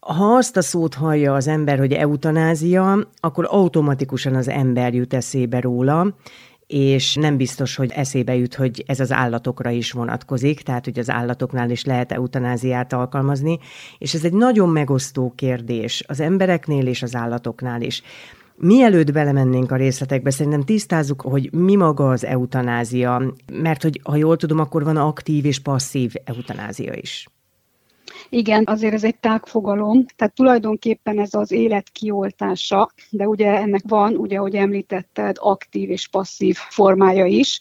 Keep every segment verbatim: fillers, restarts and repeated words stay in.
Ha azt a szót hallja az ember, hogy eutanázia, akkor automatikusan az ember jut eszébe róla, és nem biztos, hogy eszébe jut, hogy ez az állatokra is vonatkozik, tehát hogy az állatoknál is lehet eutanáziát alkalmazni, és ez egy nagyon megosztó kérdés az embereknél és az állatoknál is. Mielőtt belemennénk a részletekbe, szerintem tisztázzuk, hogy mi maga az eutanázia, mert hogy ha jól tudom, akkor van aktív és passzív eutanázia is. Igen, azért ez egy tág fogalom, tehát tulajdonképpen ez az élet kioltása, de ugye ennek van, ugye, ahogy említetted, aktív és passzív formája is.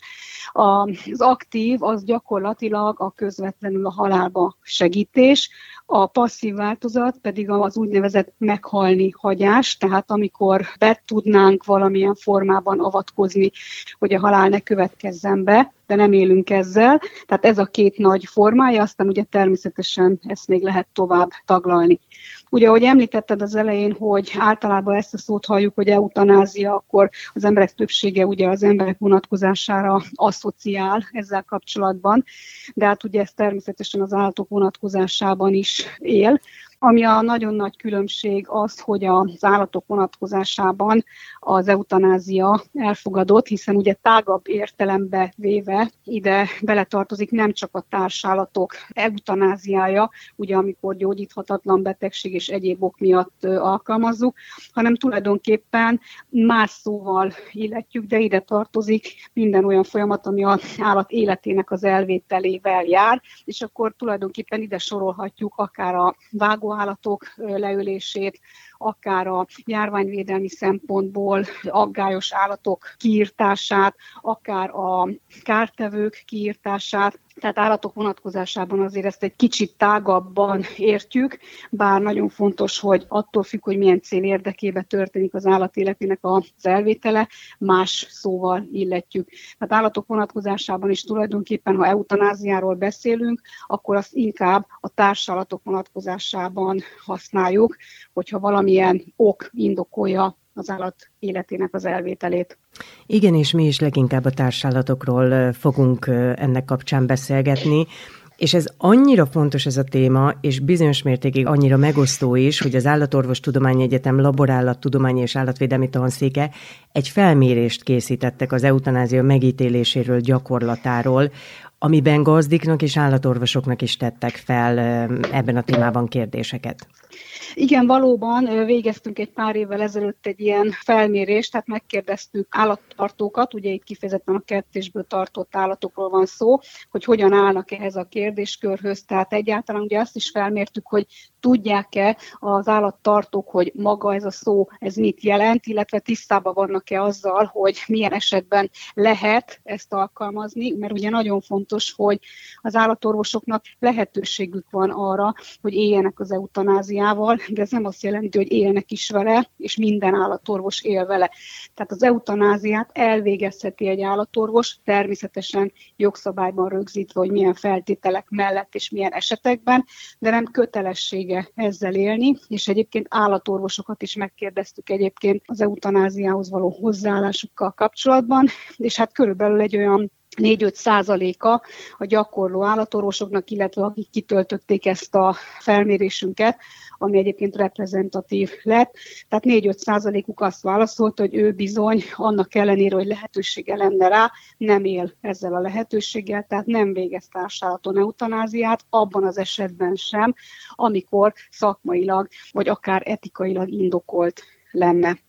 Az aktív az gyakorlatilag a közvetlenül a halálba segítés, a passzív változat pedig az úgynevezett meghalni hagyás, tehát amikor be tudnánk valamilyen formában avatkozni, hogy a halál ne következzen be, de nem élünk ezzel. Tehát ez a két nagy formája, aztán ugye természetesen ezt még lehet tovább taglalni. Ugye, ahogy említetted az elején, hogy általában ezt a szót halljuk, hogy eutanázia, akkor az emberek többsége ugye az emberek vonatkozására asszociál ezzel kapcsolatban, de hát ugye ez természetesen az állatok vonatkozásában is él. Ami a nagyon nagy különbség az, hogy az állatok vonatkozásában az eutanázia elfogadott, hiszen ugye tágabb értelembe véve ide beletartozik nem csak a társállatok eutanáziája, ugye amikor gyógyíthatatlan betegség és egyéb ok miatt alkalmazzuk, hanem tulajdonképpen más szóval illetjük, de ide tartozik minden olyan folyamat, ami az állat életének az elvételével jár, és akkor tulajdonképpen ide sorolhatjuk akár a vágó állatok leölését, akár a járványvédelmi szempontból aggályos állatok kiirtását, akár a kártevők kiirtását. Tehát állatok vonatkozásában azért ezt egy kicsit tágabban értjük, bár nagyon fontos, hogy attól függ, hogy milyen cél érdekében történik az állat életének az elvétele, más szóval illetjük. Tehát állatok vonatkozásában is tulajdonképpen, ha eutanáziáról beszélünk, akkor azt inkább a társallatok vonatkozásában használjuk, hogyha valamilyen ok indokolja az állat életének az elvételét. Igen, és mi is leginkább a társállatokról fogunk ennek kapcsán beszélgetni, és ez annyira fontos ez a téma, és bizonyos mértékig annyira megosztó is, hogy az Állatorvostudományi Egyetem Laborállattudományi és Állatvédelmi Tanszéke egy felmérést készítettek az eutanázia megítéléséről, gyakorlatáról, amiben gazdiknak és állatorvosoknak is tettek fel ebben a témában kérdéseket. Igen, valóban végeztünk egy pár évvel ezelőtt egy ilyen felmérést, tehát megkérdeztük állattartókat, ugye itt kifejezetten a kertésből tartott állatokról van szó, hogy hogyan állnak ehhez a kérdéskörhöz, tehát egyáltalán ugye azt is felmértük, hogy tudják-e az állattartók, hogy maga ez a szó, ez mit jelent, illetve tisztában vannak-e azzal, hogy milyen esetben lehet ezt alkalmazni, mert ugye nagyon fontos, hogy az állatorvosoknak lehetőségük van arra, hogy éljenek az eutanáziával, de ez nem azt jelenti, hogy élnek is vele, és minden állatorvos él vele. Tehát az eutanáziát elvégezheti egy állatorvos, természetesen jogszabályban rögzítve, hogy milyen feltételek mellett és milyen esetekben, de nem kötelessége ezzel élni, és egyébként állatorvosokat is megkérdeztük egyébként az eutanáziához való hozzáállásukkal kapcsolatban, és hát körülbelül egy olyan négy-öt százaléka a gyakorló állatorvosoknak, illetve akik kitöltötték ezt a felmérésünket, ami egyébként reprezentatív lett. Tehát négy-öt százalékuk azt válaszolt, hogy ő bizony annak ellenére, hogy lehetősége lenne rá, nem él ezzel a lehetőséggel, tehát nem végez társállaton eutanáziát, abban az esetben sem, amikor szakmailag vagy akár etikailag indokolt lenne.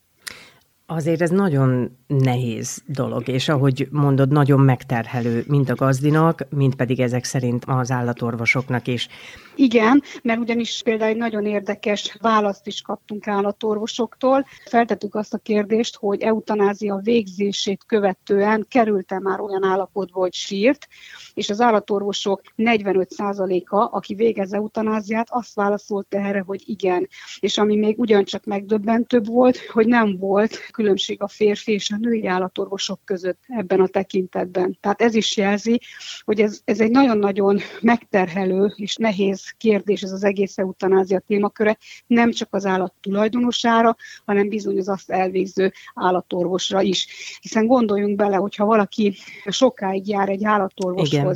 Azért ez nagyon nehéz dolog, és ahogy mondod, nagyon megterhelő mind a gazdinak, mind pedig ezek szerint az állatorvosoknak is. Igen, mert ugyanis például egy nagyon érdekes választ is kaptunk állatorvosoktól. Feltettük azt a kérdést, hogy eutanázia végzését követően került-e már olyan állapotba, hogy sírt, és az állatorvosok negyvenöt százaléka, aki végez eutanáziát, azt válaszolt erre, hogy igen. És ami még ugyancsak megdöbbentőbb volt, hogy nem volt különbség a férfi és a női állatorvosok között ebben a tekintetben. Tehát ez is jelzi, hogy ez, ez egy nagyon-nagyon megterhelő és nehéz kérdés, ez az egész eutanázia témaköre, nem csak az állat tulajdonosára, hanem bizony az azt elvégző állatorvosra is. Hiszen gondoljunk bele, hogyha valaki sokáig jár egy állatorvoshoz, igen,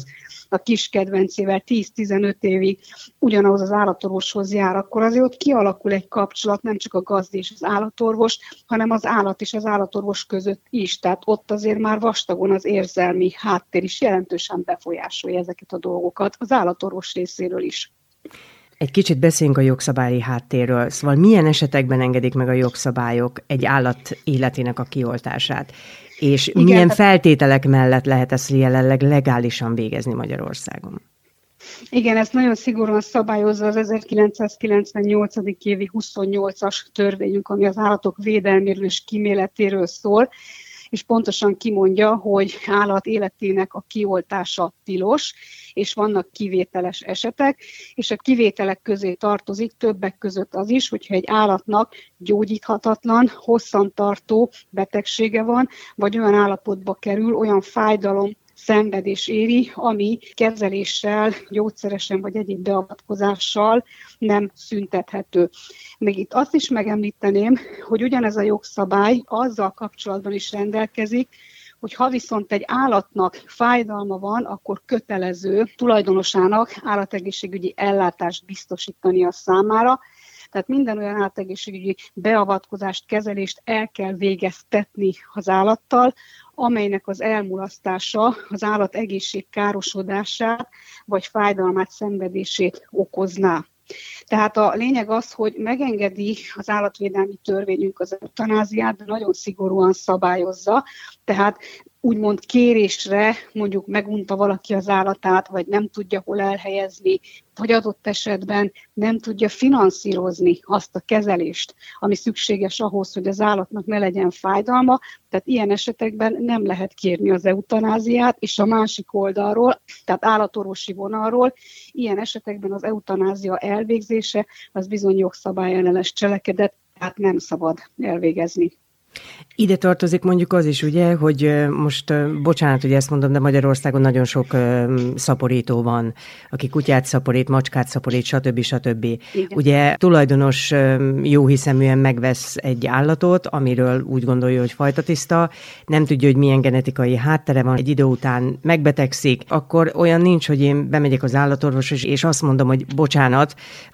a kis kedvencével tíz-tizenöt évig ugyanahhoz az állatorvoshoz jár, akkor azért ott kialakul egy kapcsolat nem csak a gazda és az állatorvos, hanem az állat és az állatorvos között is. Tehát ott azért már vastagon az érzelmi háttér is jelentősen befolyásolja ezeket a dolgokat az állatorvos részéről is. Egy kicsit beszéljünk a jogszabályi háttérről. Szóval milyen esetekben engedik meg a jogszabályok egy állat életének a kioltását? És igen, milyen feltételek mellett lehet ezt jelenleg legálisan végezni Magyarországon? Igen, ez nagyon szigorúan szabályozza az ezerkilencszázkilencvennyolc. évi huszonnyolcas törvényünk, ami az állatok védelméről és kíméletéről szól, és pontosan kimondja, hogy állat életének a kioltása tilos, és vannak kivételes esetek, és a kivételek közé tartozik többek között az is, hogyha egy állatnak gyógyíthatatlan, hosszantartó betegsége van, vagy olyan állapotba kerül, olyan fájdalom, szenvedés éri, ami kezeléssel, gyógyszeresen vagy egyéb beavatkozással nem szüntethető. Még itt azt is megemlíteném, hogy ugyanez a jogszabály azzal kapcsolatban is rendelkezik, hogy ha viszont egy állatnak fájdalma van, akkor kötelező tulajdonosának állategészségügyi ellátást biztosítani a számára. Tehát minden olyan állategészségügyi beavatkozást, kezelést el kell végeztetni az állattal, amelynek az elmulasztása az állat egészség károsodását vagy fájdalmát, szenvedését okozná. Tehát a lényeg az, hogy megengedi az állatvédelmi törvényünk az eutanáziát, de nagyon szigorúan szabályozza, tehát úgymond kérésre mondjuk megunta valaki az állatát, vagy nem tudja hol elhelyezni, vagy adott esetben nem tudja finanszírozni azt a kezelést, ami szükséges ahhoz, hogy az állatnak ne legyen fájdalma, tehát ilyen esetekben nem lehet kérni az eutanáziát, és a másik oldalról, tehát állatorvosi vonalról, ilyen esetekben az eutanázia elvégzése az bizony jogszabályellenes cselekedet, tehát nem szabad elvégezni. Ide tartozik mondjuk az is, ugye, hogy most, bocsánat, hogy ezt mondom, de Magyarországon nagyon sok szaporító van, aki kutyát szaporít, macskát szaporít, stb. stb. Igen. Ugye tulajdonos jóhiszeműen megvesz egy állatot, amiről úgy gondolja, hogy fajtatiszta, nem tudja, hogy milyen genetikai háttere van, egy idő után megbetegszik, akkor olyan nincs, hogy én bemegyek az állatorvoshoz, és azt mondom, hogy bocsánat,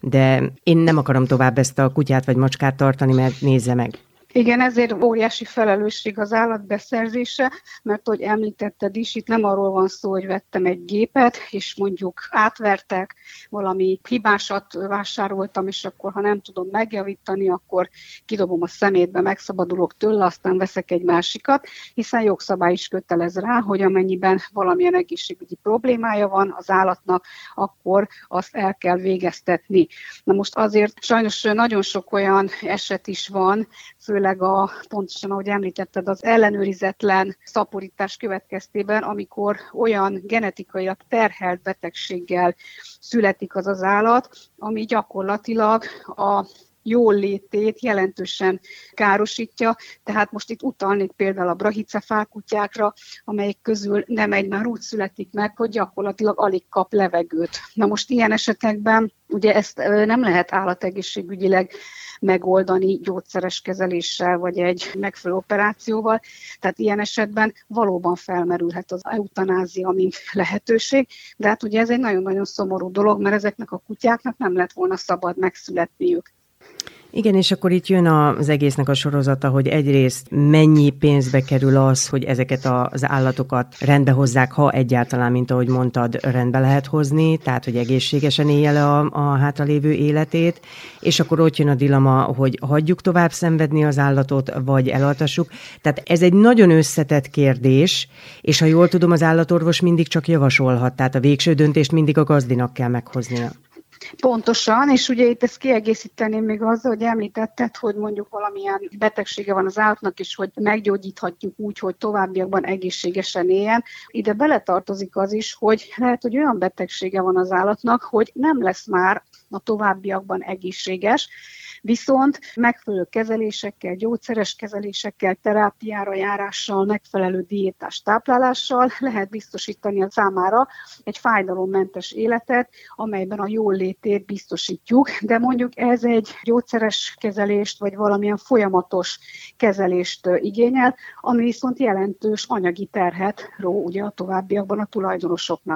de én nem akarom tovább ezt a kutyát vagy macskát tartani, mert nézze meg. Igen, ezért óriási felelősség az állatbeszerzése, mert ahogy említetted is, itt nem arról van szó, hogy vettem egy gépet, és mondjuk átvertek, valami hibásat vásároltam, és akkor ha nem tudom megjavítani, akkor kidobom a szemétbe, megszabadulok tőle, aztán veszek egy másikat, hiszen jogszabály is kötelez rá, hogy amennyiben valamilyen egészségügyi problémája van az állatnak, akkor azt el kell végeztetni. Na most azért sajnos nagyon sok olyan eset is van, főleg a, pontosan ahogy említetted, az ellenőrizetlen szaporítás következtében, amikor olyan genetikailag terhelt betegséggel születik az az állat, ami gyakorlatilag a jól létét jelentősen károsítja, tehát most itt utalnék például a brachycephál kutyákra, amelyek közül nem egy már úgy születik meg, hogy gyakorlatilag alig kap levegőt. Na most ilyen esetekben ugye ezt nem lehet állategészségügyileg megoldani gyógyszeres kezeléssel, vagy egy megfelelő operációval. Tehát ilyen esetben valóban felmerülhet az eutanázia, mint lehetőség, de hát ugye ez egy nagyon-nagyon szomorú dolog, mert ezeknek a kutyáknak nem lett volna szabad megszületniük. Igen, és akkor itt jön az egésznek a sorozata, hogy egyrészt mennyi pénzbe kerül az, hogy ezeket az állatokat rendbe hozzák, ha egyáltalán, mint ahogy mondtad, rendbe lehet hozni, tehát hogy egészségesen élje le a, a hátralévő életét, és akkor ott jön a dilema, hogy hagyjuk tovább szenvedni az állatot, vagy elaltassuk. Tehát ez egy nagyon összetett kérdés, és ha jól tudom, az állatorvos mindig csak javasolhat, tehát a végső döntést mindig a gazdinak kell meghoznia. Pontosan, és ugye itt ezt kiegészíteném még azzal, hogy említetted, hogy mondjuk valamilyen betegsége van az állatnak, és hogy meggyógyíthatjuk úgy, hogy továbbiakban egészségesen éljen. Ide beletartozik az is, hogy lehet, hogy olyan betegsége van az állatnak, hogy nem lesz már a továbbiakban egészséges, viszont megfelelő kezelésekkel, gyógyszeres kezelésekkel, terápiára járással, megfelelő diétás táplálással lehet biztosítani a számára egy fájdalommentes életet, amelyben a jól létét biztosítjuk, de mondjuk ez egy gyógyszeres kezelést, vagy valamilyen folyamatos kezelést igényel, ami viszont jelentős anyagi terhet ró ugye a továbbiakban a tulajdonosoknak.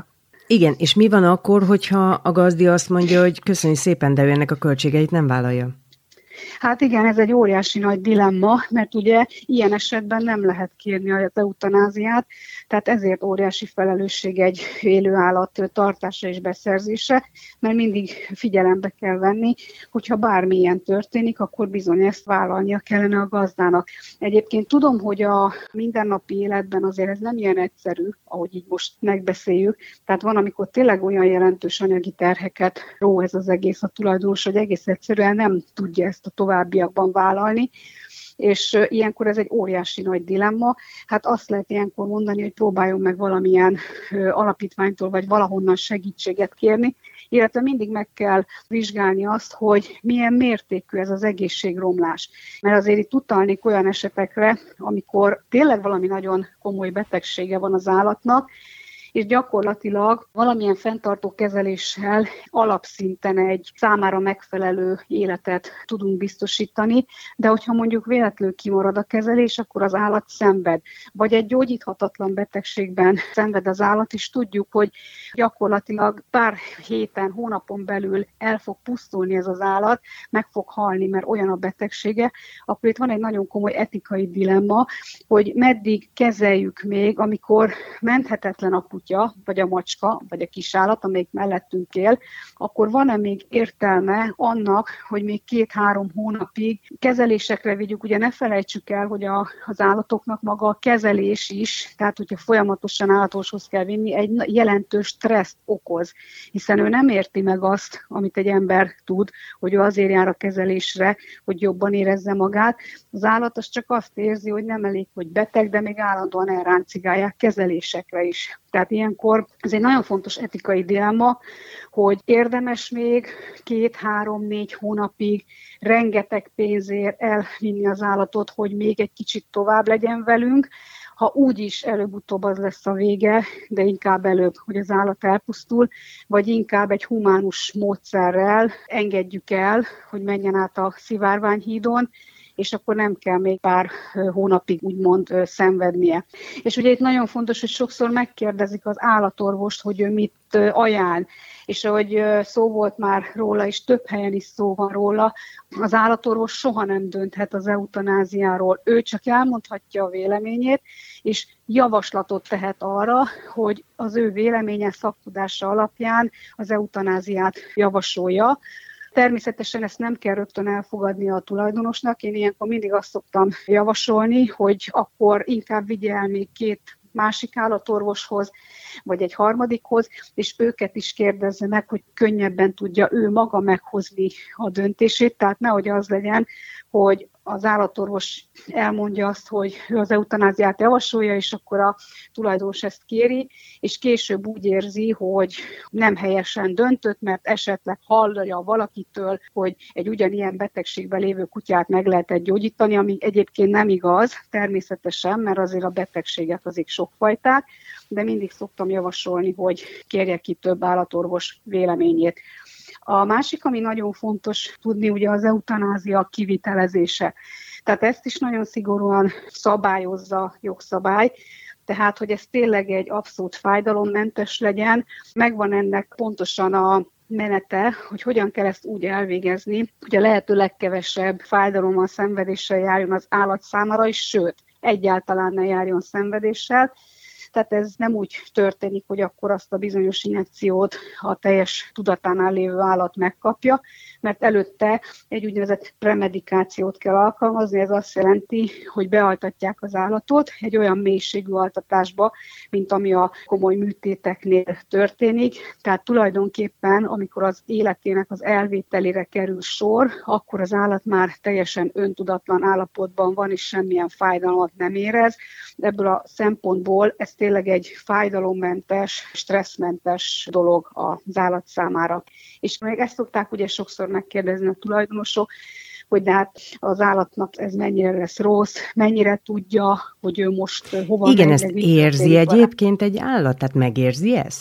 Igen, és mi van akkor, hogyha a gazdi azt mondja, hogy köszönjük szépen, de ő ennek a költségeit nem vállalja? Hát igen, ez egy óriási nagy dilemma, mert ugye ilyen esetben nem lehet kérni az eutanáziát, tehát ezért óriási felelősség egy élő állat tartása és beszerzése, mert mindig figyelembe kell venni, hogyha bármilyen történik, akkor bizony ezt vállalnia kellene a gazdának. Egyébként tudom, hogy a mindennapi életben azért ez nem ilyen egyszerű, ahogy így most megbeszéljük, tehát van, amikor tényleg olyan jelentős anyagi terheket ró ez az egész a tulajdonos, hogy egész egyszerűen nem tudja ezt a továbbiakban vállalni, és ilyenkor ez egy óriási nagy dilemma. Hát azt lehet ilyenkor mondani, hogy próbáljon meg valamilyen alapítványtól, vagy valahonnan segítséget kérni, illetve mindig meg kell vizsgálni azt, hogy milyen mértékű ez az egészségromlás. Mert azért itt utalnék olyan esetekre, amikor tényleg valami nagyon komoly betegsége van az állatnak, és gyakorlatilag valamilyen fenntartó kezeléssel alapszinten egy számára megfelelő életet tudunk biztosítani, de hogyha mondjuk véletlenül kimarad a kezelés, akkor az állat szenved. Vagy egy gyógyíthatatlan betegségben szenved az állat, és tudjuk, hogy gyakorlatilag pár héten, hónapon belül el fog pusztulni ez az állat, meg fog halni, mert olyan a betegsége, akkor itt van egy nagyon komoly etikai dilemma, hogy meddig kezeljük még, amikor menthetetlen a kutya, vagy a macska, vagy a kisállat, amelyik mellettünk él, akkor van-e még értelme annak, hogy még két-három hónapig kezelésekre vigyük. Ugye ne felejtsük el, hogy a, az állatoknak maga a kezelés is, tehát hogyha folyamatosan állatorvoshoz kell vinni, egy jelentős stresszt okoz, hiszen ő nem érti meg azt, amit egy ember tud, hogy ő azért jár a kezelésre, hogy jobban érezze magát. Az állat az csak azt érzi, hogy nem elég, hogy beteg, de még állandóan elráncigálják kezelésekre is. Tehát ilyenkor ez egy nagyon fontos etikai dilemma, hogy érdemes még két-három-négy hónapig rengeteg pénzért elvinni az állatot, hogy még egy kicsit tovább legyen velünk, ha úgyis előbb-utóbb az lesz a vége, de inkább előbb, hogy az állat elpusztul, vagy inkább egy humánus módszerrel engedjük el, hogy menjen át a Szivárványhídon, és akkor nem kell még pár hónapig úgymond szenvednie. És ugye itt nagyon fontos, hogy sokszor megkérdezik az állatorvost, hogy ő mit ajánl, és ahogy szó volt már róla, és több helyen is szó van róla, az állatorvos soha nem dönthet az eutanáziáról. Ő csak elmondhatja a véleményét, és javaslatot tehet arra, hogy az ő véleménye, szaktudása alapján az eutanáziát javasolja. Természetesen ezt nem kell rögtön elfogadnia a tulajdonosnak. Én ilyenkor mindig azt szoktam javasolni, hogy akkor inkább vigye el még két másik állatorvoshoz, vagy egy harmadikhoz, és őket is kérdezze meg, hogy könnyebben tudja ő maga meghozni a döntését. Tehát nehogy az legyen, hogy az állatorvos elmondja azt, hogy ő az eutanáziát javasolja, és akkor a tulajdonos ezt kéri, és később úgy érzi, hogy nem helyesen döntött, mert esetleg hallja valakitől, hogy egy ugyanilyen betegségben lévő kutyát meg lehetett gyógyítani, ami egyébként nem igaz, természetesen, mert azért a betegségek azért sokfajták, de mindig szoktam javasolni, hogy kérje ki több állatorvos véleményét. A másik, ami nagyon fontos tudni, ugye az eutanázia kivitelezése. Tehát ezt is nagyon szigorúan szabályozza jogszabály, tehát, hogy ez tényleg egy abszolút fájdalommentes legyen. Megvan ennek pontosan a menete, hogy hogyan kell ezt úgy elvégezni, hogy a lehető legkevesebb fájdalommal, szenvedéssel járjon az állat számára, és sőt, egyáltalán ne járjon szenvedéssel. Tehát ez nem úgy történik, hogy akkor azt a bizonyos injekciót a teljes tudatánál lévő állat megkapja, mert előtte egy úgynevezett premedikációt kell alkalmazni, ez azt jelenti, hogy bealtatják az állatot egy olyan mélységű altatásba, mint ami a komoly műtéteknél történik. Tehát tulajdonképpen, amikor az életének az elvételére kerül sor, akkor az állat már teljesen öntudatlan állapotban van, és semmilyen fájdalmat nem érez. Ebből a szempontból ez tényleg egy fájdalommentes, stresszmentes dolog az állat számára. És még ezt szokták ugye sokszor megkérdezni a tulajdonosok, hogy de hát az állatnak ez mennyire lesz rossz, mennyire tudja, hogy ő most hova Igen, ezt érzi egyébként egy állat, tehát megérzi ezt?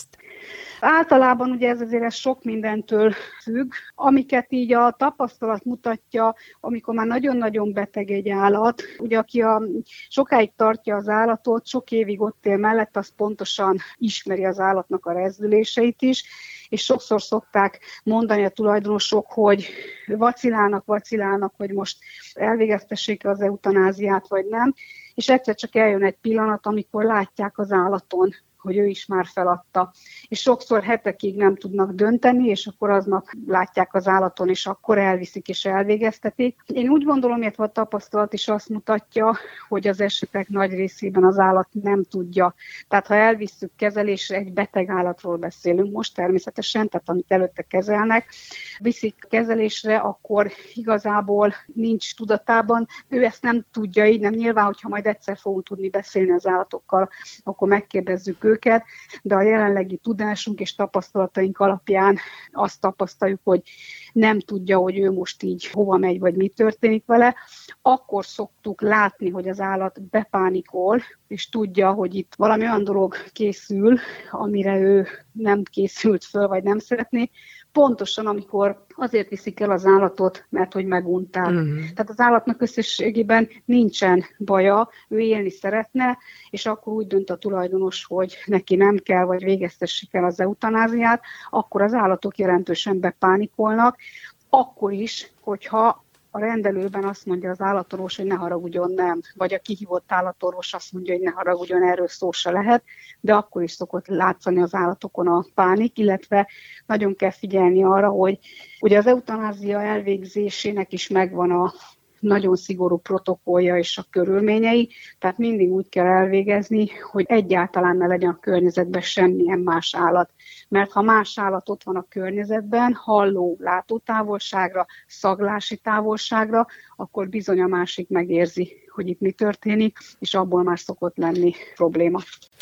Általában ugye ez azért ez sok mindentől függ, amiket így a tapasztalat mutatja, amikor már nagyon-nagyon beteg egy állat, ugye aki a, sokáig tartja az állatot, sok évig ott él mellett, az pontosan ismeri az állatnak a rezdüléseit is, és sokszor szokták mondani a tulajdonosok, hogy vacilálnak, vacilálnak, hogy most elvégeztessék az eutanáziát, vagy nem, és egyszer csak eljön egy pillanat, amikor látják az állaton, hogy ő is már feladta. És sokszor hetekig nem tudnak dönteni, és akkor aznap látják az állaton, és akkor elviszik és elvégeztetik. Én úgy gondolom, illetve a tapasztalat is azt mutatja, hogy az esetek nagy részében az állat nem tudja. Tehát ha elvisszük kezelésre, egy beteg állatról beszélünk most természetesen, tehát amit előtte kezelnek, viszik kezelésre, akkor igazából nincs tudatában. Ő ezt nem tudja így, nem nyilván, hogyha majd egyszer fogunk tudni beszélni az állatokkal, akkor megkérdezzük őket, őket, de a jelenlegi tudásunk és tapasztalataink alapján azt tapasztaljuk, hogy nem tudja, hogy ő most így hova megy, vagy mi történik vele. Akkor szoktuk látni, hogy az állat bepánikol, és tudja, hogy itt valami olyan dolog készül, amire ő nem készült föl, vagy nem szeretné. Pontosan, amikor azért viszik el az állatot, mert hogy megunták. Uh-huh. Tehát az állatnak összességében nincsen baja, ő élni szeretne, és akkor úgy dönt a tulajdonos, hogy neki nem kell, vagy végeztessék el az eutanáziát, akkor az állatok jelentősen bepánikolnak, akkor is, hogyha a rendelőben azt mondja az állatorvos, hogy ne haragudjon, nem, vagy a kihívott állatorvos azt mondja, hogy ne haragudjon, erről szó se lehet, de akkor is szokott látszani az állatokon a pánik, illetve nagyon kell figyelni arra, hogy ugye az eutanázia elvégzésének is megvan a nagyon szigorú protokollja és a körülményei, tehát mindig úgy kell elvégezni, hogy egyáltalán ne legyen a környezetben semmilyen más állat. Mert ha más állat ott van a környezetben, halló látótávolságra, szaglási távolságra, akkor bizony a másik megérzi, hogy itt mi történik, és abból már szokott lenni probléma.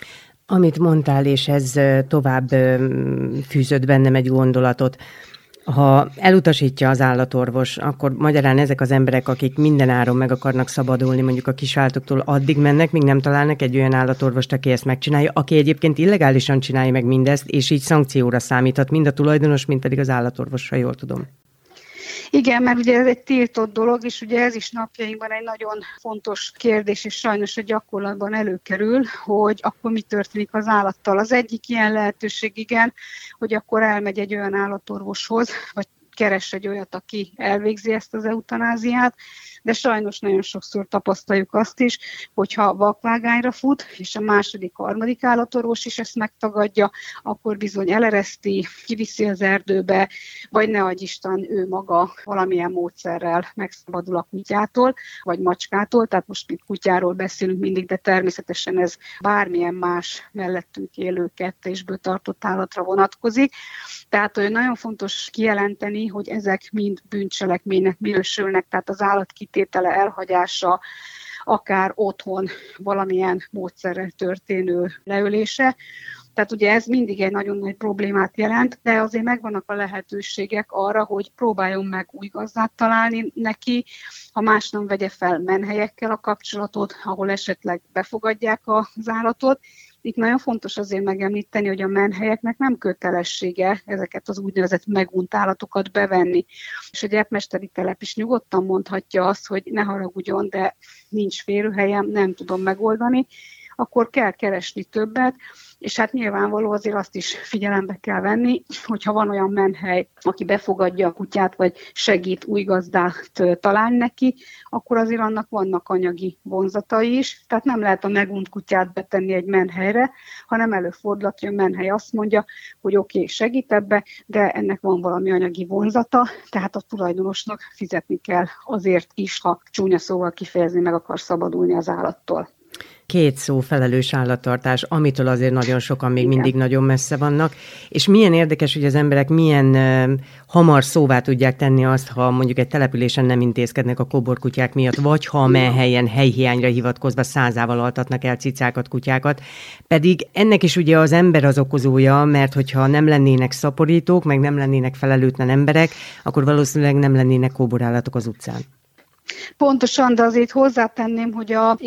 Amit mondtál, és ez tovább fűzött bennem egy gondolatot, ha elutasítja az állatorvos, akkor magyarán ezek az emberek, akik minden áron meg akarnak szabadulni mondjuk a kisállatokról, addig mennek, míg nem találnak egy olyan állatorvost, aki ezt megcsinálja, aki egyébként illegálisan csinálja meg mindezt, és így szankcióra számíthat, mind a tulajdonos, mind pedig az állatorvos, ha jól tudom. Igen, mert ugye ez egy tiltott dolog, és ugye ez is napjainkban egy nagyon fontos kérdés, és sajnos a gyakorlatban előkerül, hogy akkor mi történik az állattal. Az egyik ilyen lehetőség, igen, hogy akkor elmegy egy olyan állatorvoshoz, vagy keres egy olyat, aki elvégzi ezt az eutanáziát, de sajnos nagyon sokszor tapasztaljuk azt is, hogyha vakvágányra fut, és a második, harmadik állatorvos is ezt megtagadja, akkor bizony elereszti, kiviszi az erdőbe, vagy ne adj Isten, ő maga valamilyen módszerrel megszabadul a kutyától, vagy macskától, tehát most itt kutyáról beszélünk mindig, de természetesen ez bármilyen más mellettünk élő kettésből tartott állatra vonatkozik. Tehát nagyon fontos kijelenteni, hogy ezek mind bűncselekménynek minősülnek, tehát az állat kitétele, elhagyása, akár otthon valamilyen módszerrel történő leölése. Tehát ugye ez mindig egy nagyon nagy problémát jelent, de azért megvannak a lehetőségek arra, hogy próbáljon meg új gazdát találni neki, ha más nem vegye fel menhelyekkel a kapcsolatot, ahol esetleg befogadják az állatot. Itt nagyon fontos azért megemlíteni, hogy a menhelyeknek nem kötelessége ezeket az úgynevezett megunt állatokat bevenni. És a gyepmesteri telep is nyugodtan mondhatja azt, hogy ne haragudjon, de nincs férőhelyem, nem tudom megoldani, akkor kell keresni többet, és hát nyilvánvaló azért azt is figyelembe kell venni, hogyha van olyan menhely, aki befogadja a kutyát, vagy segít új gazdát találni neki, akkor azért annak vannak anyagi vonzatai is, tehát nem lehet a megunt kutyát betenni egy menhelyre, hanem előfordulhat, hogy a menhely azt mondja, hogy oké, okay, segít ebbe, de ennek van valami anyagi vonzata, tehát a tulajdonosnak fizetni kell azért is, ha csúnya szóval kifejezni meg akar szabadulni az állattól. Két szó, felelős állattartás, amitől azért nagyon sokan még Igen. mindig nagyon messze vannak, és milyen érdekes, hogy az emberek milyen uh, hamar szóvá tudják tenni azt, ha mondjuk egy településen nem intézkednek a kóborkutyák miatt, vagy ha a menhelyen helyhiányra hivatkozva százával altatnak el cicákat, kutyákat, pedig ennek is ugye az ember az okozója, mert hogyha nem lennének szaporítók, meg nem lennének felelőtlen emberek, akkor valószínűleg nem lennének kóborállatok az utcán. Pontosan, de azért hozzátenném, hogy a élet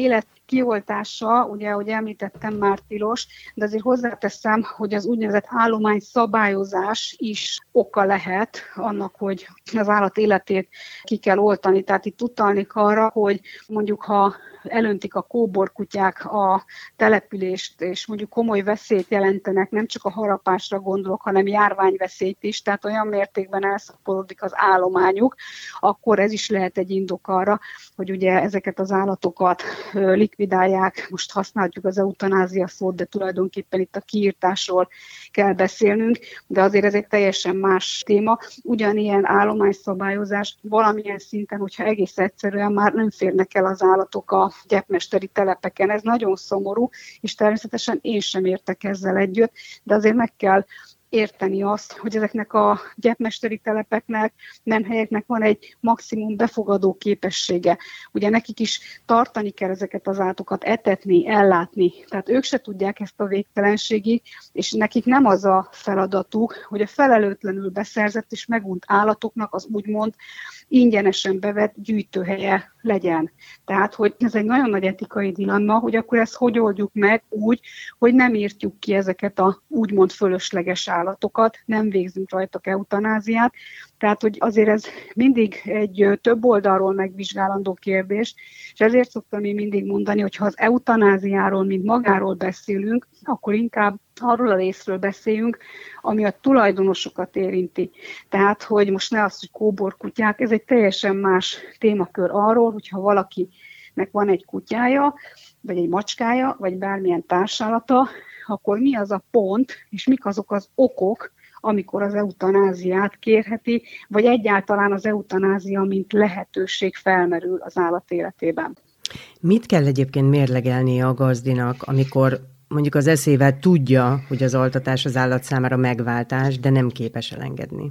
kioltása, ugye, ahogy említettem, már tilos, de azért hozzáteszem, hogy az úgynevezett állomány szabályozás is oka lehet annak, hogy az állat életét ki kell oltani. Tehát itt utalnék arra, hogy mondjuk ha elöntik a kóborkutyák a települést, és mondjuk komoly veszélyt jelentenek, nem csak a harapásra gondolok, hanem járványveszélyt is, tehát olyan mértékben elszaporodik az állományuk, akkor ez is lehet egy indok arra, hogy ugye ezeket az állatokat likvidálják. Most használjuk az eutanázia szót, de tulajdonképpen itt a kiirtásról kell beszélnünk, de azért ez egy teljesen más téma. Ugyanilyen állományszabályozás valamilyen szinten, hogyha egész egyszerűen már nem férnek el az állatok a gyepmesteri telepeken. Ez nagyon szomorú, és természetesen én sem értek ezzel együtt, de azért meg kell érteni azt, hogy ezeknek a gyepmesteri telepeknek, menhelyeknek van egy maximum befogadó képessége. Ugye nekik is tartani kell ezeket az állatokat, etetni, ellátni. Tehát ők se tudják ezt a végtelenségig, és nekik nem az a feladatuk, hogy a felelőtlenül beszerzett és megunt állatoknak az úgymond ingyenesen bevett gyűjtőhelye legyen. Tehát, hogy ez egy nagyon nagy etikai dilemma, hogy akkor ezt hogy oldjuk meg úgy, hogy nem írtjuk ki ezeket a úgymond fölösleges állatokat, nem végzünk rajtak eutanáziát. Tehát, hogy azért ez mindig egy több oldalról megvizsgálandó kérdés, és ezért szoktam én mindig mondani, hogy ha az eutanáziáról, mint magáról beszélünk, akkor inkább arról a részről beszéljünk, ami a tulajdonosokat érinti. Tehát, hogy most ne az, hogy kóborkutyák, ez egy teljesen más témakör arról, hogyha valakinek van egy kutyája, vagy egy macskája, vagy bármilyen társállata, akkor mi az a pont, és mik azok az okok, amikor az eutanáziát kérheti, vagy egyáltalán az eutanázia, mint lehetőség felmerül az állat életében. Mit kell egyébként mérlegelnie a gazdinak, amikor mondjuk az eszével tudja, hogy az altatás az állat számára megváltás, de nem képes elengedni?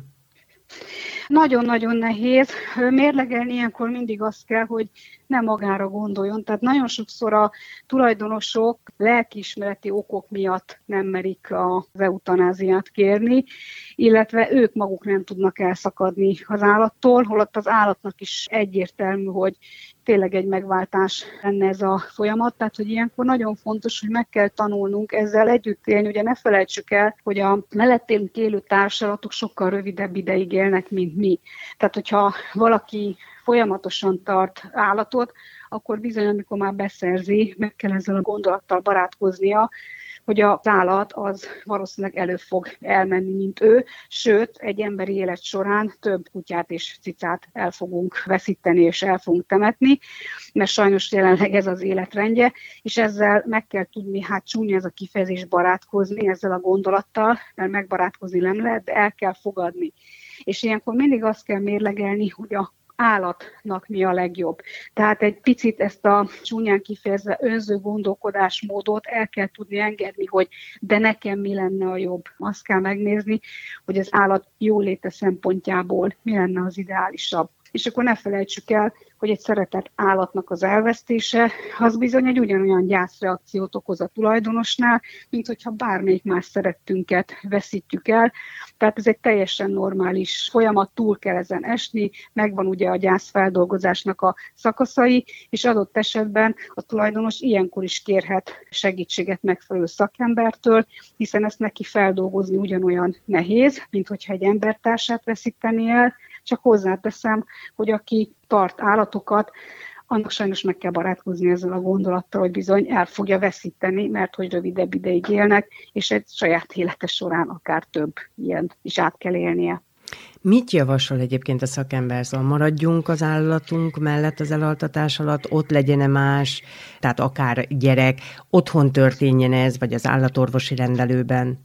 Nagyon-nagyon nehéz. Mérlegelni ilyenkor mindig azt kell, hogy nem magára gondoljon. Tehát nagyon sokszor a tulajdonosok lelkiismereti okok miatt nem merik az eutanáziát kérni, illetve ők maguk nem tudnak elszakadni az állattól, holott az állatnak is egyértelmű, hogy tényleg egy megváltás lenne ez a folyamat. Tehát, hogy ilyenkor nagyon fontos, hogy meg kell tanulnunk ezzel együtt élni. Ugye ne felejtsük el, hogy a mellettünk élő társadatok sokkal rövidebb ideig élnek, mint mi. Tehát, hogyha valaki folyamatosan tart állatot, akkor bizony, amikor már beszerzi, meg kell ezzel a gondolattal barátkoznia, hogy az állat az valószínűleg elő fog elmenni, mint ő, sőt, egy emberi élet során több kutyát és cicát el fogunk veszíteni és el fogunk temetni, mert sajnos jelenleg ez az életrendje, és ezzel meg kell tudni, hát csúnya ez a kifejezés, barátkozni ezzel a gondolattal, mert megbarátkozni nem lehet, de el kell fogadni. És ilyenkor mindig azt kell mérlegelni, hogy a állatnak mi a legjobb. Tehát egy picit ezt a csúnyán kifejezve önző gondolkodásmódot el kell tudni engedni, hogy de nekem mi lenne a jobb. Azt kell megnézni, hogy az állat jóléte szempontjából mi lenne az ideálisabb. És akkor ne felejtsük el, hogy egy szeretett állatnak az elvesztése, az bizony egy ugyanolyan gyászreakciót okoz a tulajdonosnál, mint hogyha bármelyik más szerettünket veszítjük el. Tehát ez egy teljesen normális folyamat, túl kell ezen esni, megvan ugye a gyászfeldolgozásnak a szakaszai, és adott esetben a tulajdonos ilyenkor is kérhet segítséget megfelelő szakembertől, hiszen ezt neki feldolgozni ugyanolyan nehéz, mint hogyha egy embertársát veszíteni el. Csak hozzáteszem, hogy aki tart állatokat, annak sajnos meg kell barátkozni ezzel a gondolattal, hogy bizony el fogja veszíteni, mert hogy rövidebb ideig élnek, és egy saját élete során akár több ilyen is át kell élnie. Mit javasol egyébként a szakember? Szóval maradjunk az állatunk mellett az elaltatás alatt, ott legyen-e más, tehát akár gyerek, otthon történjen ez, vagy az állatorvosi rendelőben?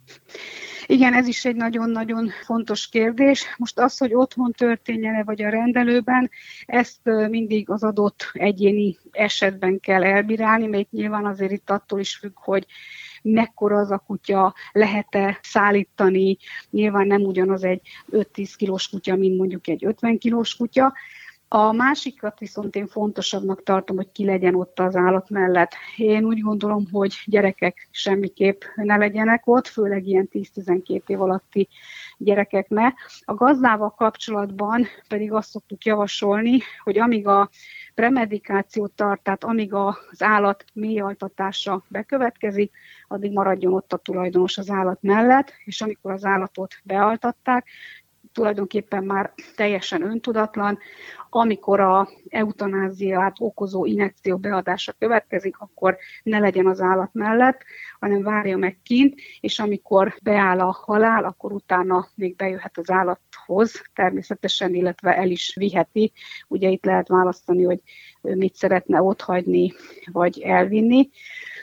Igen, ez is egy nagyon-nagyon fontos kérdés. Most az, hogy otthon történjen-e vagy a rendelőben, ezt mindig az adott egyéni esetben kell elbírálni, még nyilván azért itt attól is függ, hogy mekkora az a kutya, lehet-e szállítani, nyilván nem ugyanaz egy öt-tíz kilós kutya, mint mondjuk egy ötven kilós kutya. A másikat viszont én fontosabbnak tartom, hogy ki legyen ott az állat mellett. Én úgy gondolom, hogy gyerekek semmiképp ne legyenek ott, főleg ilyen tíz-tizenkét év alatti gyerekek ne. A gazdával kapcsolatban pedig azt szoktuk javasolni, hogy amíg a premedikáció tart, tehát amíg az állat mélyaltatása bekövetkezik, addig maradjon ott a tulajdonos az állat mellett, és amikor az állatot bealtatták, tulajdonképpen már teljesen öntudatlan, amikor a eutanáziát okozó injekció beadása következik, akkor ne legyen az állat mellett, hanem várja meg kint, és amikor beáll a halál, akkor utána még bejöhet az állathoz természetesen, illetve el is viheti. Ugye itt lehet választani, hogy mit szeretne otthagyni, vagy elvinni.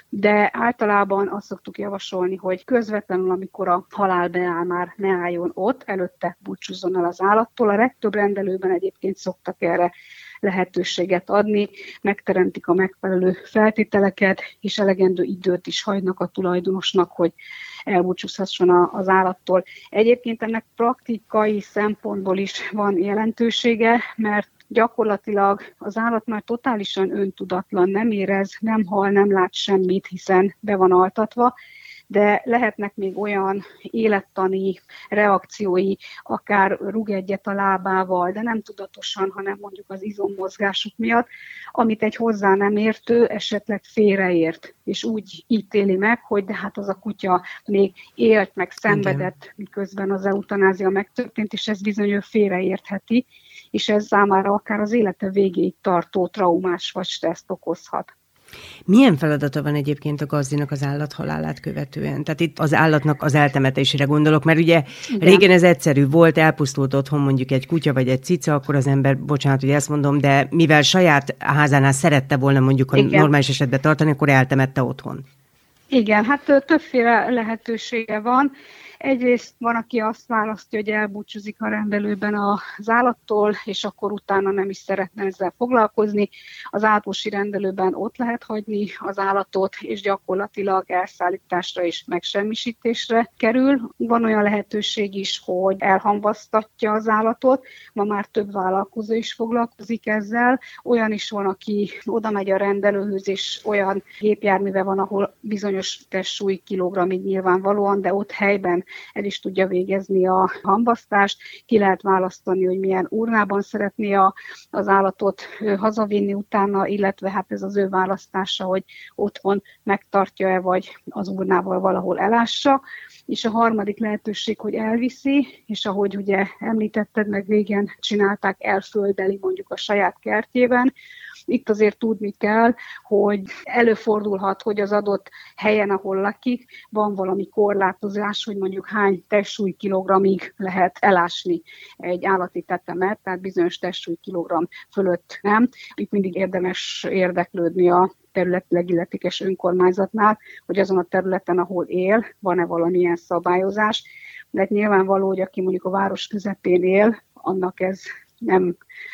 De általában azt szoktuk javasolni, hogy közvetlenül, amikor a halál beáll, már ne álljon ott, előtte búcsúzzon el az állattól. A legtöbb rendelőben egyébként szoktak erre lehetőséget adni, megteremtik a megfelelő feltételeket, és elegendő időt is hagynak a tulajdonosnak, hogy elbúcsúzhasson az állattól. Egyébként ennek praktikai szempontból is van jelentősége, mert gyakorlatilag az állat már totálisan öntudatlan, nem érez, nem hall, nem lát semmit, hiszen be van altatva, de lehetnek még olyan élettani reakciói, akár rúg egyet a lábával, de nem tudatosan, hanem mondjuk az izommozgásuk miatt, amit egy hozzá nem értő esetleg félreért, és úgy ítéli meg, hogy de hát az a kutya még élt, meg szenvedett, igen, miközben az eutanázia megtörtént, és ez bizony ő félreértheti, és ez számára akár az élete végéig tartó traumás vagy stresszt okozhat. Milyen feladata van egyébként a gazdinak az állat halálát követően? Tehát itt az állatnak az eltemetésére gondolok, mert ugye igen, régen ez egyszerű volt, elpusztult otthon mondjuk egy kutya vagy egy cica, akkor az ember, bocsánat, hogy ezt mondom, de mivel saját házánál szerette volna mondjuk a igen, normális esetben tartani, akkor eltemette otthon. Igen, hát többféle lehetősége van. Egyrészt van, aki azt választja, hogy elbúcsúzik a rendelőben az állattól, és akkor utána nem is szeretne ezzel foglalkozni. Az állatorvosi rendelőben ott lehet hagyni az állatot, és gyakorlatilag elszállításra és megsemmisítésre kerül. Van olyan lehetőség is, hogy elhamvasztatja az állatot. Ma már több vállalkozó is foglalkozik ezzel. Olyan is van, aki oda megy a rendelőhöz, és olyan gépjárműve van, ahol bizonyos testsúly kilogrammig nyilvánvalóan, de ott helyben el is tudja végezni a hamvasztást, ki lehet választani, hogy milyen urnában szeretné a, az állatot hazavinni utána, illetve hát ez az ő választása, hogy otthon megtartja-e, vagy az urnával valahol elássa. És a harmadik lehetőség, hogy elviszi, és ahogy ugye említetted, meg régen csinálták, elföldeli mondjuk a saját kertjében. Itt azért tudni kell, hogy előfordulhat, hogy az adott helyen, ahol lakik, van valami korlátozás, hogy mondjuk hány testsúly kilogrammig lehet elásni egy állati tetemet, tehát bizonyos testsúly kilogramm fölött nem. Itt mindig érdemes érdeklődni a területileg illetékes önkormányzatnál, hogy azon a területen, ahol él, van-e valamilyen szabályozás. De nyilvánvaló, hogy aki mondjuk a város közepén él, annak ez nem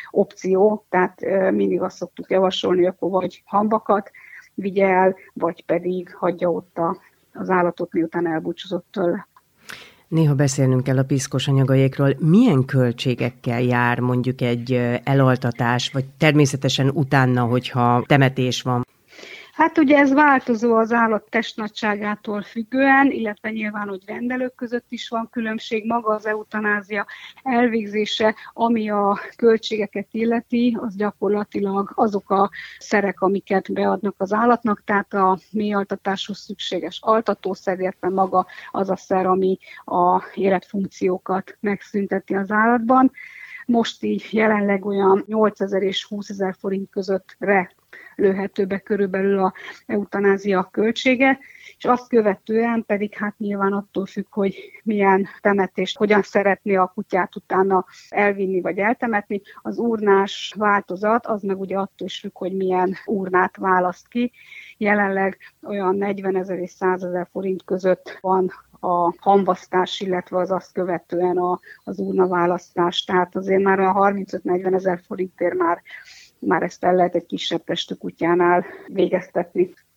opció, tehát mindig azt szoktuk javasolni, hogy akkor vagy hamvakat vigye el, vagy pedig hagyja ott a, az állatot, miután elbúcsúzott tőle. Néha beszélnünk kell a piszkos anyagaikról. Milyen költségekkel jár mondjuk egy elaltatás, vagy természetesen utána, hogyha temetés van? Hát ugye ez változó az állat testnagyságától függően, illetve nyilván, hogy rendelők között is van különbség. Maga az eutanázia elvégzése, ami a költségeket illeti, az gyakorlatilag azok a szerek, amiket beadnak az állatnak, tehát a mélyaltatáshoz szükséges altatószer, illetve maga az a szer, ami a életfunkciókat megszünteti az állatban. Most így jelenleg olyan nyolcezer és húszezer forint közöttre lőhető be körülbelül a eutanázia költsége, és azt követően pedig hát nyilván attól függ, hogy milyen temetést, hogyan szeretné a kutyát utána elvinni vagy eltemetni. Az urnás változat, az meg ugye attól is függ, hogy milyen urnát választ ki. Jelenleg olyan negyvenezer és százezer forint között van a hamvasztás, illetve az azt követően a, az urnaválasztás. Tehát azért már a harmincöt-negyven ezer forintért már, már ezt el lehet egy kisebb testű kutyánál végeztetni.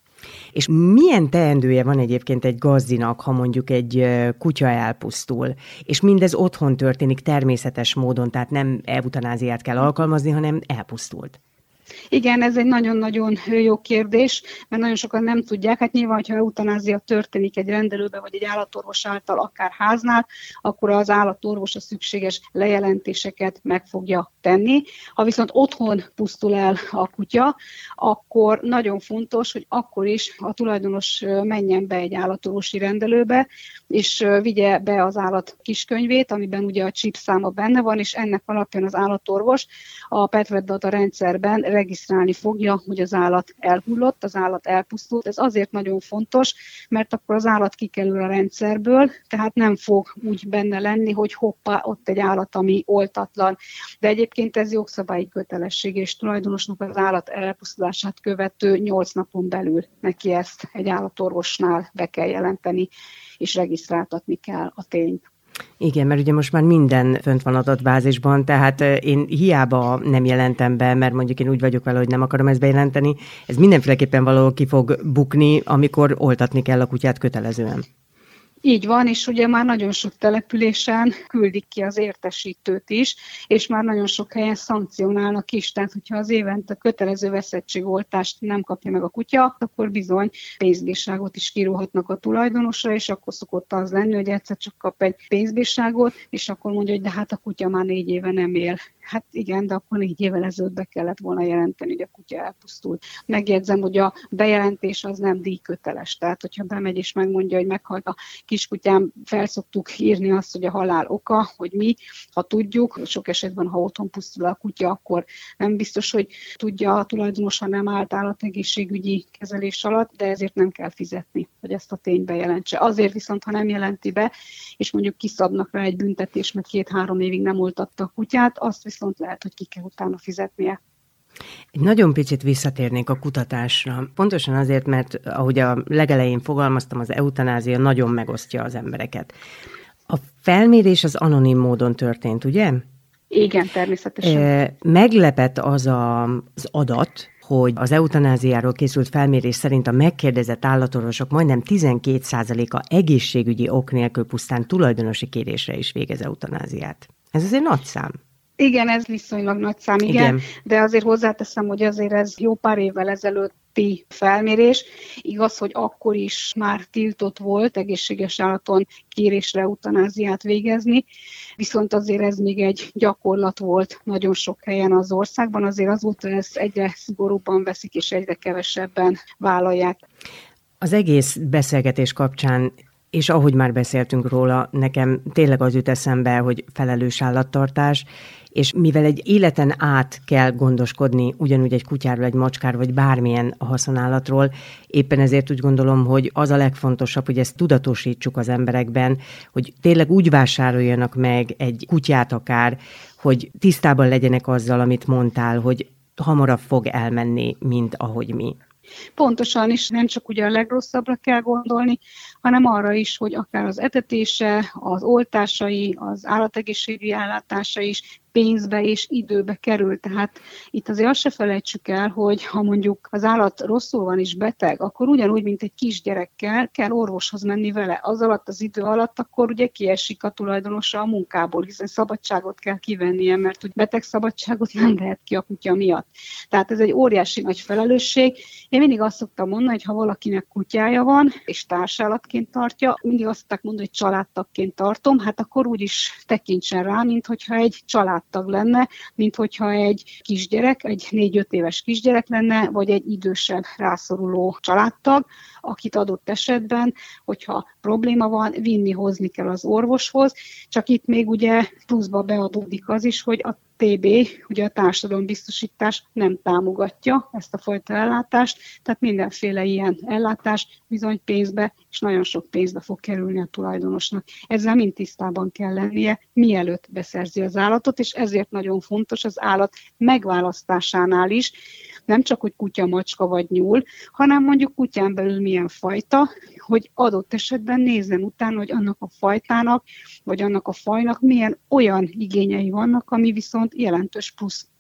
És milyen teendője van egyébként egy gazdinak, ha mondjuk egy kutya elpusztul, és mindez otthon történik természetes módon, tehát nem eutanáziát kell alkalmazni, hanem elpusztult? Igen, ez egy nagyon-nagyon jó kérdés, mert nagyon sokan nem tudják. Hát nyilván, hogyha eutanázia történik egy rendelőbe, vagy egy állatorvos által, akár háznál, akkor az állatorvos a szükséges lejelentéseket meg fogja tenni. Ha viszont otthon pusztul el a kutya, akkor nagyon fontos, hogy akkor is a tulajdonos menjen be egy állatorvosi rendelőbe, és vigye be az állat kiskönyvét, amiben ugye a chip száma benne van, és ennek alapján az állatorvos a Pet Data rendszerben regisztrálni fogja, hogy az állat elhullott, az állat elpusztult. Ez azért nagyon fontos, mert akkor az állat kikerül a rendszerből, tehát nem fog úgy benne lenni, hogy hoppá, ott egy állat, ami oltatlan. De egyébként ez jogszabályi kötelesség, és tulajdonosnak az állat elpusztulását követő nyolc napon belül neki ezt egy állatorvosnál be kell jelenteni, és regisztráltatni kell a tényt. Igen, mert ugye most már minden fönt van adatbázisban, tehát én hiába nem jelentem be, mert mondjuk én úgy vagyok vele, hogy nem akarom ezt bejelenteni, ez mindenféleképpen valahol ki fog bukni, amikor oltatni kell a kutyát kötelezően. Így van, és ugye már nagyon sok településen küldik ki az értesítőt is, és már nagyon sok helyen szankcionálnak is. Tehát, hogyha az évente kötelező veszettségoltást nem kapja meg a kutya, akkor bizony pénzbírságot is kiróhatnak a tulajdonosra, és akkor szokott az lenni, hogy egyszer csak kap egy pénzbírságot, és akkor mondja, hogy de hát a kutya már négy éve nem él. Hát igen, de akkor négy évvel ezelőtt be kellett volna jelenteni, hogy a kutya elpusztult. Megjegyzem, hogy a bejelentés az nem díjköteles. Tehát, hogyha bemegy és megmondja, hogy meghalt a kiskutyám, felszoktuk írni azt, hogy a halál oka, hogy mi, ha tudjuk. Sok esetben, ha otthon pusztul a kutya, akkor nem biztos, hogy tudja a tulajdonos, ha nem állt állategészségügyi kezelés alatt, de ezért nem kell fizetni, hogy ezt a tényt bejelentse. Azért viszont, ha nem jelenti be, és mondjuk kiszabnak rá egy büntetés, mert két-három évig nem oltatta a kutyát, azt viszont lehet, hogy ki kell utána fizetnie. Egy nagyon picit visszatérnék a kutatásra. Pontosan azért, mert ahogy a legelején fogalmaztam, az eutanázia nagyon megosztja az embereket. A felmérés az anonim módon történt, ugye? Igen, természetesen. Meglepett az a, az adat, hogy az eutanáziáról készült felmérés szerint a megkérdezett állatorvosok majdnem tizenkét százaléka egészségügyi ok nélkül pusztán tulajdonosi kérésre is végez eutanáziát. Ez azért nagy szám. Igen, ez viszonylag nagy szám, igen, igen, de azért hozzáteszem, hogy azért ez jó pár évvel ezelőtti felmérés. Igaz, hogy akkor is már tiltott volt egészséges állaton kérésre eutanáziát végezni, viszont azért ez még egy gyakorlat volt nagyon sok helyen az országban, azért azóta ezt egyre szigorúbban veszik, és egyre kevesebben vállalják. Az egész beszélgetés kapcsán, és ahogy már beszéltünk róla, nekem tényleg az jut eszembe, hogy felelős állattartás, és mivel egy életen át kell gondoskodni ugyanúgy egy kutyáról, egy macskáról, vagy bármilyen haszonállatról, éppen ezért úgy gondolom, hogy az a legfontosabb, hogy ezt tudatosítsuk az emberekben, hogy tényleg úgy vásároljanak meg egy kutyát akár, hogy tisztában legyenek azzal, amit mondtál, hogy hamarabb fog elmenni, mint ahogy mi. Pontosan is, nem csak ugye a legrosszabbra kell gondolni, hanem arra is, hogy akár az etetése, az oltásai, az állategészségügyi ellátása is pénzbe és időbe kerül. Tehát itt azért azt se felejtsük el, hogy ha mondjuk az állat rosszul van és beteg, akkor ugyanúgy, mint egy kisgyerekkel kell orvoshoz menni vele. Az alatt az idő alatt akkor ugye kiesik a tulajdonosa a munkából, hiszen szabadságot kell kivennie, mert úgy beteg szabadságot nem lehet ki a kutya miatt. Tehát ez egy óriási nagy felelősség. Én mindig azt szoktam mondani, hogy ha valakinek kutyája van, és társállatként tartja, mindig azt szokták mondani, hogy családtagként tartom, hát akkor úgy is tekintsen rá, mint hogyha egy család tag lenne, mint hogyha egy kisgyerek, egy négy-öt éves kisgyerek lenne, vagy egy idősebb rászoruló családtag, akit adott esetben, hogyha probléma van, vinni, hozni kell az orvoshoz. Csak itt még ugye pluszba beadódik az is, hogy a té bé, ugye a társadalombiztosítás nem támogatja ezt a fajta ellátást, tehát mindenféle ilyen ellátás bizony pénzbe, és nagyon sok pénzbe fog kerülni a tulajdonosnak. Ezzel mind tisztában kell lennie, mielőtt beszerzi az állatot, és ezért nagyon fontos az állat megválasztásánál is, nem csak, hogy kutya, macska vagy nyúl, hanem mondjuk kutyán belül milyen fajta, hogy adott esetben nézzen utána, hogy annak a fajtának, vagy annak a fajnak milyen olyan igényei vannak, ami viszont jelentős plusz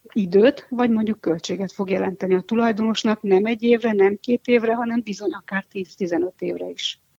időt, vagy mondjuk költséget fog jelenteni a tulajdonosnak nem egy évre, nem két évre, hanem bizony akár tíz-tizenöt évre is.